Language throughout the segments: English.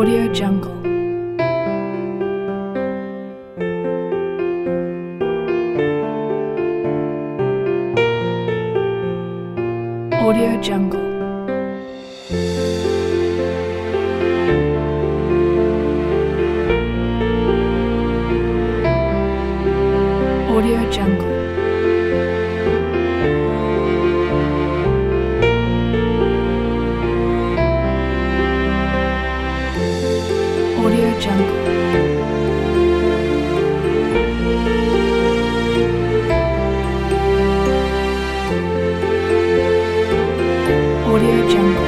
Audio Jungle. Audio Jungle. Audio Jungle. Audio Jungle. Audio Jungle.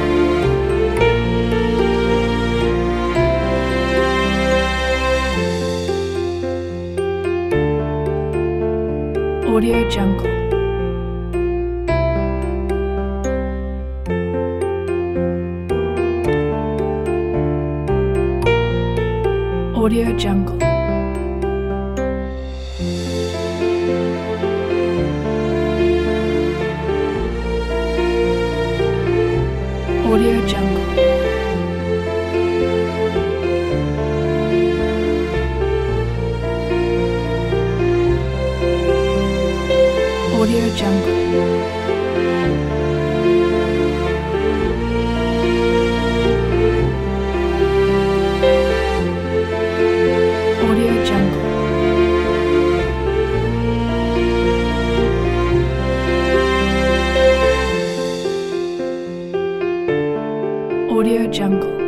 Audio Jungle. Audio Jungle. Audio Jungle. Audio Jungle. Audio Jungle. Audio Jungle.